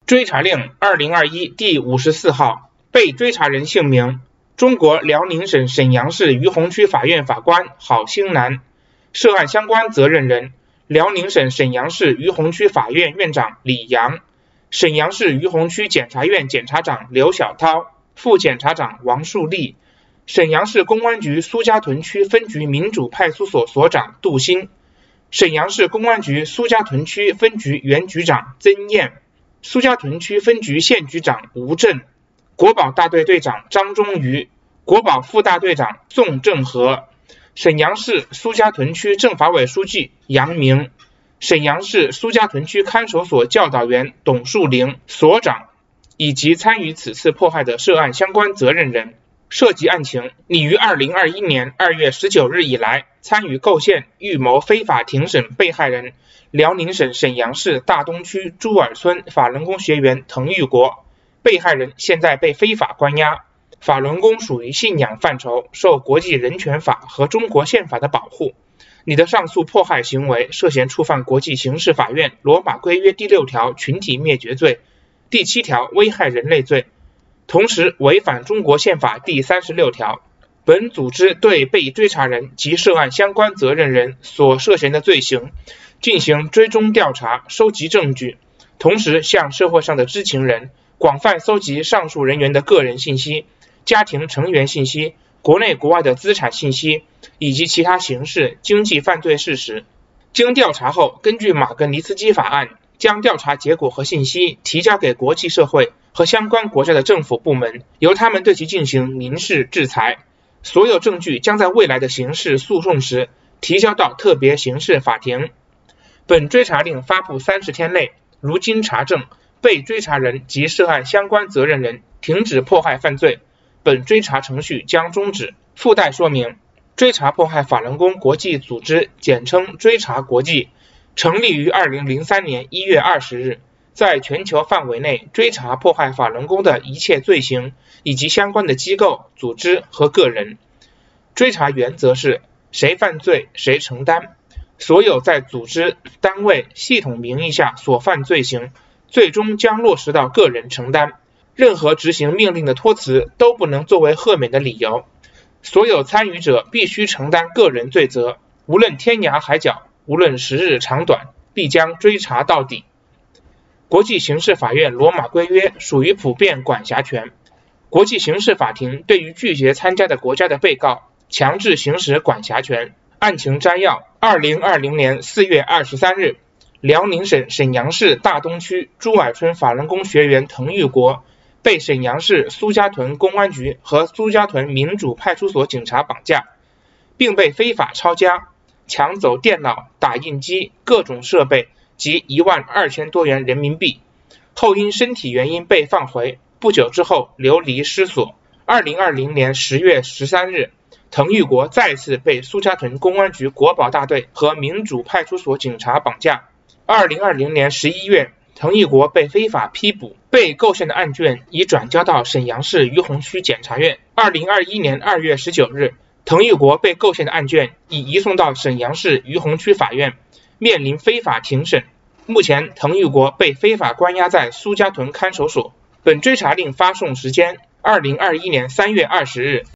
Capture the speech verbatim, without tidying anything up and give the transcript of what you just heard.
追查令二零二一第五十四号，被追查人姓名：中国辽宁省沈阳市于洪区法院法官郝兴南，涉案相关责任人：辽宁省沈阳市于洪区法院院长李阳，沈阳市于洪区检察院检察长刘小涛，副检察长王树立，沈阳市公安局苏家屯区分局民主派出所所长杜鑫，沈阳市公安局苏家屯区分局原局长曾燕，苏家屯区分局县局长吴震，国保大队队长张忠瑜，国保副大队长宋正和，沈阳市苏家屯区政法委书记杨明，沈阳市苏家屯区看守所教导员董树龄所长，以及参与此次迫害的涉案相关责任人。涉及案情，拟于二零二一年二月十九日以来，参与构陷、预谋非法庭审被害人辽宁省沈阳市大东区朱尔村法轮功学员滕玉国。被害人现在被非法关押，法轮功属于信仰范畴，受国际人权法和中国宪法的保护。你的上述迫害行为涉嫌触犯国际刑事法院罗马规约第六条群体灭绝罪、第七条危害人类罪，同时违反中国宪法第三十六条。本组织对被追查人及涉案相关责任人所涉嫌的罪行进行追踪调查，收集证据，同时向社会上的知情人广泛搜集上述人员的个人信息、家庭成员信息、国内国外的资产信息以及其他刑事、经济犯罪事实。经调查后，根据马格尼茨基法案，将调查结果和信息提交给国际社会和相关国家的政府部门，由他们对其进行民事制裁。所有证据将在未来的刑事诉讼时提交到特别刑事法庭。本追查令发布三十天内，如经查证，被追查人及涉案相关责任人停止迫害犯罪，本追查程序将终止。附带说明，追查迫害法轮功国际组织简称追查国际，成立于二零零三年一月二十日，在全球范围内追查迫害法轮功的一切罪行以及相关的机构、组织和个人。追查原则是谁犯罪谁承担，所有在组织、单位、系统名义下所犯罪行，最终将落实到个人承担。任何执行命令的托辞都不能作为豁免的理由。所有参与者必须承担个人罪责，无论天涯海角，无论时日长短，必将追查到底。国际刑事法院罗马规约属于普遍管辖权，国际刑事法庭对于拒绝参加的国家的被告强制行使管辖权。案情摘要：二零二零年四月二十三日，辽宁省沈阳市大东区朱尔村法轮功学员滕玉国被沈阳市苏家屯公安局和苏家屯民主派出所警察绑架，并被非法抄家，抢走电脑、打印机、各种设备及一万二千多元人民币，后因身体原因被放回，不久之后流离失所。二零二零年十月十三日，滕玉国再次被苏家屯公安局国保大队和民主派出所警察绑架。二零二零年十一月，滕玉国被非法批捕，被构陷的案卷已转交到沈阳市于洪区检察院。二零二一年二月十九日，滕玉国被构陷的案卷已移送到沈阳市于洪区法院，面临非法庭审。目前滕玉国被非法关押在苏家屯看守所。本追查令发送时间：二零二一年三月二十日。